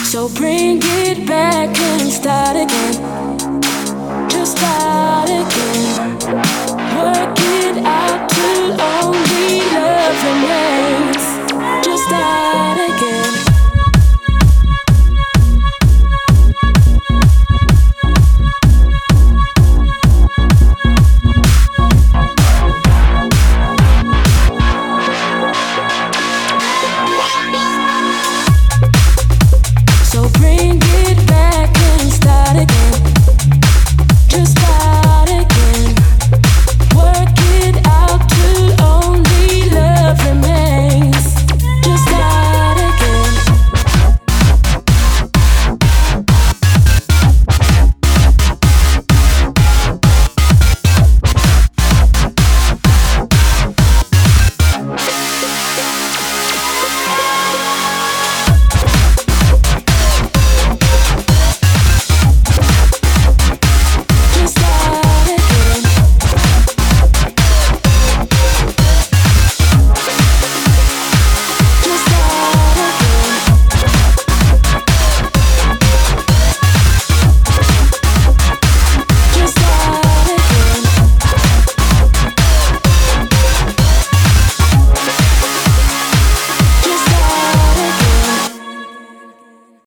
So bring it back and start again. Just start again. Work it out till only love remains. Just start.